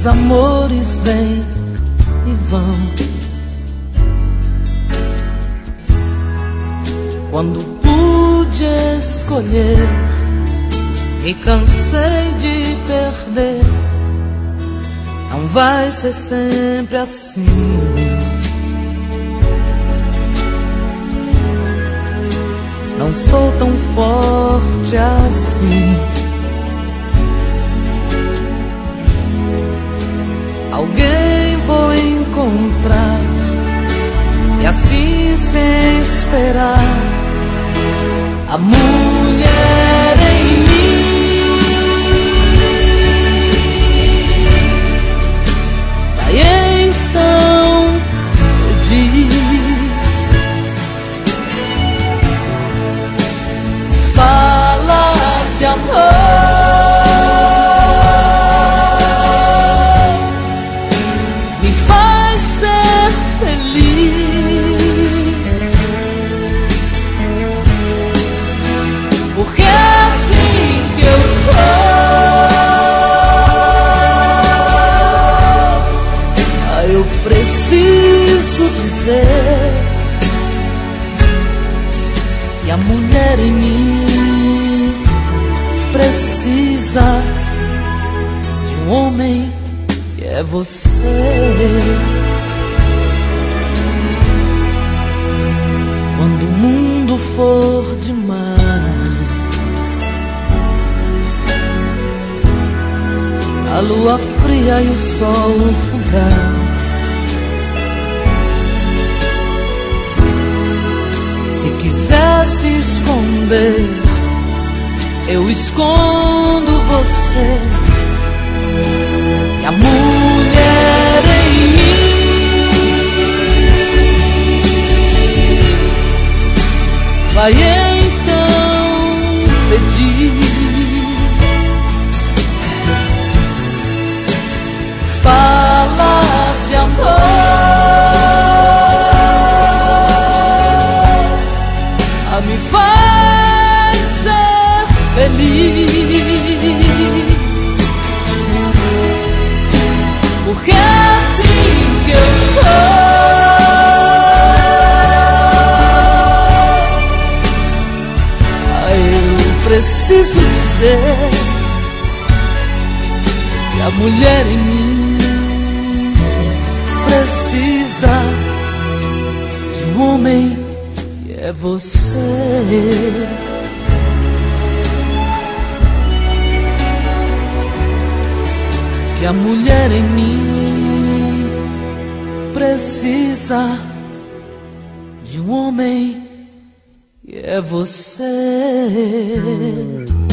os amores vêm e vão. Quando pude escolher, me cansei de perder. Não vai ser sempre assim. Não sou tão forte assim. Alguém vou encontrar, e assim sem esperar, a mulher em mim vai então pedir. Fala de amor, me faz ser feliz, porque é assim que eu sou. Eu preciso dizer que a mulher em mim precisa de um homem que é você. Quando o mundo for demais, a lua fria e o sol fugaz, se quiser se esconder, eu escondo você. E a mulher em mim vai então pedir. Fala de amor, me faz ser feliz, porque é assim que eu sou. Eu preciso dizer que a mulher em mim precisa de um homem que é você. Que a mulher em mim precisa de um homem que é você.